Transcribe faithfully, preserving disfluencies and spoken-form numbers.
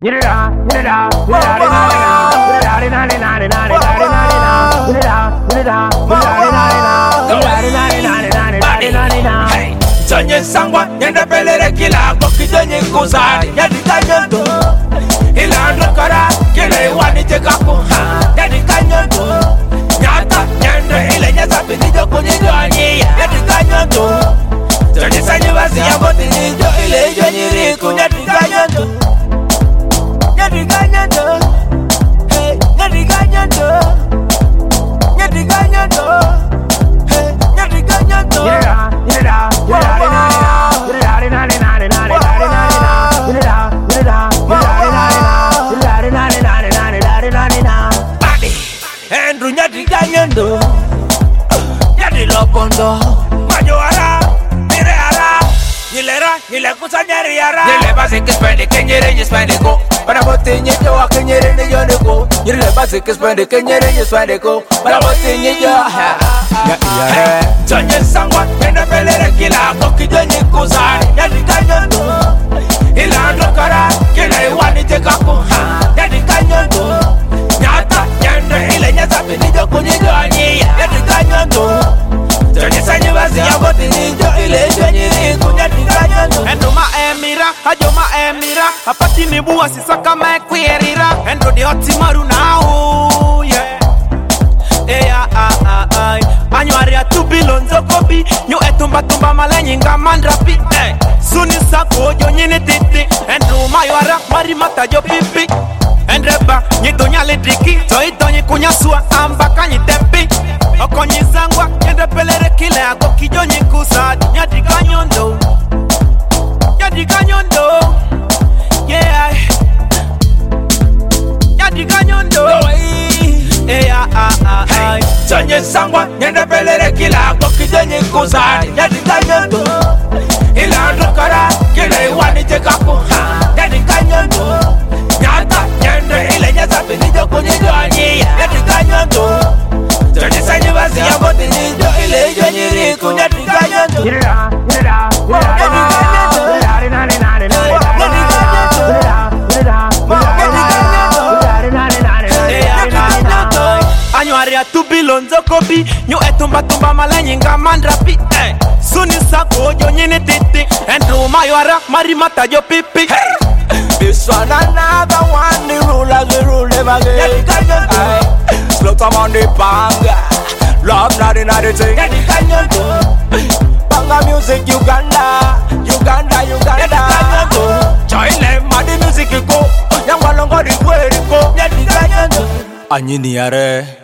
Sonye sangwa nyenda pelere kila boki donye kusari nyadika nyondo ila ndokara kile wani tekaku nyadika nyondo nyata nyende ile nyasa pinijo kunyijo anyiya nyadika nyondo sonye sanyi basi ya boti nijo ile ijo nyiriku nyadika nyondo nyadika nyondo hey nyadika nyondo nyadika nyondo hey nyadika nyondo yeah yeah Andrew nyadika nyondo nyadi lokondo majoara mireara nyilera nyile kusanyari yara nyile basi kispende kenyere nyespende ko para bote nyejo wa kenyere ne yone ko nyile basi kispende kenyere nyespende ko para bote nyejo ha ya sonye sangwa nyenda pelere kila boki donye kusari nyadika nyondo ila ndokara kila iwani tekaku nyadika nyondo nyata nyende ile nyasa pinijo kunyijo anyiya nyadika nyondo sonye sanyi basi ya boti nijo ile ijo nyiriku nyadika nyondo Endo ma emira, hajo ma emira Apati nibuwa sisaka me kwirira Endo di hoti maru na hu, yeah Eya, ah, ah, ah Anyuari ya tubi lonzo kobi Nyo etumba tumba malenyi nga mandrapi eh. Suni sako jo nyini titi Endo mayuara mari mata jo pipi Endreba nyito nyale driki Toito nyikunya sua ambaka nyitempi Oko nyizangwa nyende pelere kile Ako kijo nyikusadi nyadika nyondo Nyadika nyondo Yeah Nyadika nyondo Yeah ah ah ah Sonye sangwa nyende pelere kila boki donye kusari nyadika nyondo ila ndokara kile iwani tekaku nyadika nyondo nyata nyende ile nyasa pinijo kunyijo anyiya nyadika nyondo sonye sanyi basi ya boti nijo ile ijo nyiriku nyadika nyondo Anyuari ya tubi lonzo kobi Nyo etumba tumba malenyi nga mandrapi eh. Suni sako jo nyini titi Endo mayuara mari mata jo pipi hey. This one another one, the rulers we rule them again. Slot them on the panga, love not in the thing. Panga music Uganda, Uganda, Uganda. Join them, man the music you go. Young one go the way you go. Anyini yare.